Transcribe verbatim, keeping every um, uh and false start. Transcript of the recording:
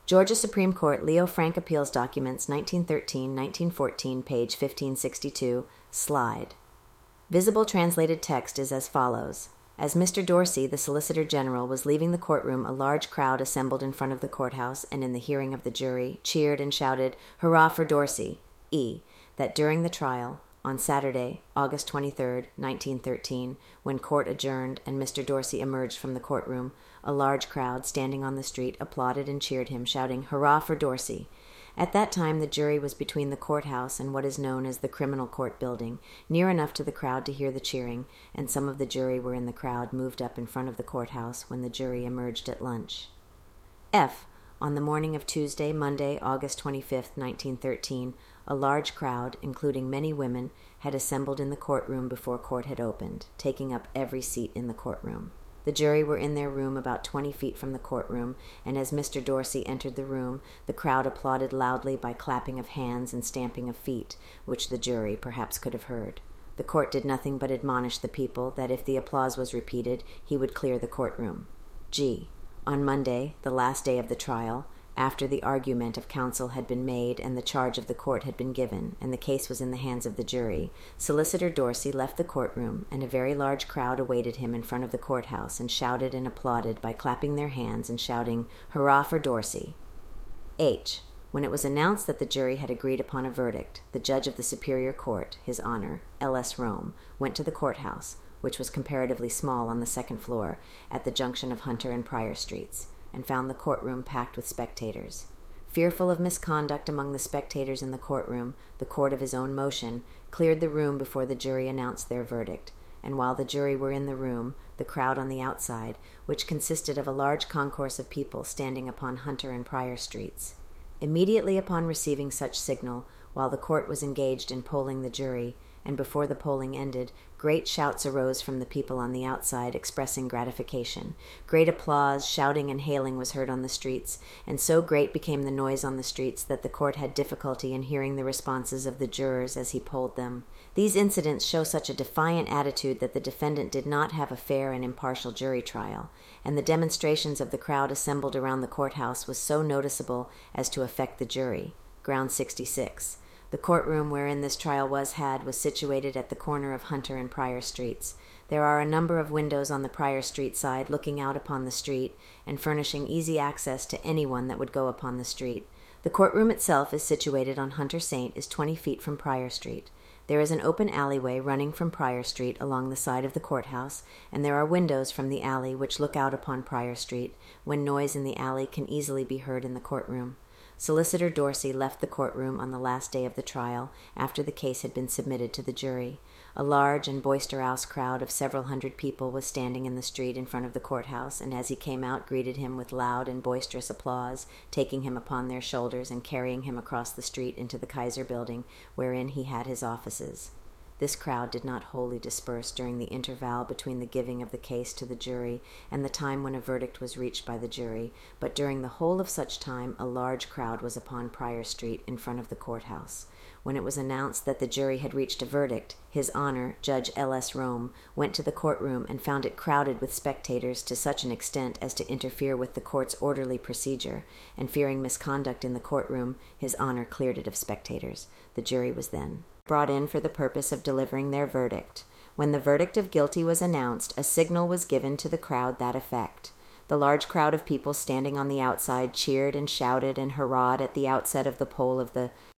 Georgia Supreme Court Leo Frank Appeals Documents nineteen thirteen to nineteen fourteen, page fifteen sixty-two, slide. Visible translated text is as follows. As Mister Dorsey, the Solicitor General, was leaving the courtroom, a large crowd assembled in front of the courthouse and in the hearing of the jury cheered and shouted, "Hurrah for Dorsey!" E. That during the trial, on Saturday, August twenty-third, nineteen thirteen, when court adjourned and Mister Dorsey emerged from the courtroom, a large crowd standing on the street applauded and cheered him, shouting, "Hurrah for Dorsey!" At that time, the jury was between the courthouse and what is known as the criminal court building, near enough to the crowd to hear the cheering, and some of the jury were in the crowd moved up in front of the courthouse when the jury emerged at lunch. F. On the morning of Tuesday, Monday, August twenty-fifth, nineteen thirteen, a large crowd, including many women, had assembled in the courtroom before court had opened, taking up every seat in the courtroom. The jury were in their room about twenty feet from the courtroom, and as Mister Dorsey entered the room, the crowd applauded loudly by clapping of hands and stamping of feet, which the jury perhaps could have heard. The court did nothing but admonish the people that if the applause was repeated, he would clear the courtroom. G. On Monday, the last day of the trial, after the argument of counsel had been made and the charge of the court had been given, and the case was in the hands of the jury, Solicitor Dorsey left the courtroom, and a very large crowd awaited him in front of the courthouse and shouted and applauded by clapping their hands and shouting, "Hurrah for Dorsey!" H. When it was announced that the jury had agreed upon a verdict, the judge of the Superior Court, His Honor, L S Rome, went to the courthouse, which was comparatively small on the second floor, at the junction of Hunter and Pryor Streets, and found the courtroom packed with spectators. Fearful of misconduct among the spectators in the courtroom, the court of his own motion cleared the room before the jury announced their verdict, and while the jury were in the room, the crowd on the outside, which consisted of a large concourse of people standing upon Hunter and Pryor Streets. Immediately upon receiving such signal, while the court was engaged in polling the jury, and before the polling ended, great shouts arose from the people on the outside expressing gratification. Great applause, shouting, and hailing was heard on the streets, and so great became the noise on the streets that the court had difficulty in hearing the responses of the jurors as he polled them. These incidents show such a defiant attitude that the defendant did not have a fair and impartial jury trial, and the demonstrations of the crowd assembled around the courthouse was so noticeable as to affect the jury. Ground sixty-six. The courtroom wherein this trial was had was situated at the corner of Hunter and Pryor Streets. There are a number of windows on the Pryor Street side looking out upon the street and furnishing easy access to anyone that would go upon the street. The courtroom itself is situated on Hunter Saint is twenty feet from Pryor Street. There is an open alleyway running from Pryor Street along the side of the courthouse, and there are windows from the alley which look out upon Pryor Street, when noise in the alley can easily be heard in the courtroom. Solicitor Dorsey left the courtroom on the last day of the trial, after the case had been submitted to the jury. A large and boisterous crowd of several hundred people was standing in the street in front of the courthouse, and as he came out greeted him with loud and boisterous applause, taking him upon their shoulders and carrying him across the street into the Kaiser Building, wherein he had his offices. This crowd did not wholly disperse during the interval between the giving of the case to the jury and the time when a verdict was reached by the jury, but during the whole of such time a large crowd was upon Pryor Street in front of the courthouse. When it was announced that the jury had reached a verdict, His Honor, Judge L S Rome, went to the courtroom and found it crowded with spectators to such an extent as to interfere with the court's orderly procedure, and fearing misconduct in the courtroom, His Honor cleared it of spectators. The jury was then brought in for the purpose of delivering their verdict. When the verdict of guilty was announced, a signal was given to the crowd that effect. The large crowd of people standing on the outside cheered and shouted and hurrahed at the outset of the poll of the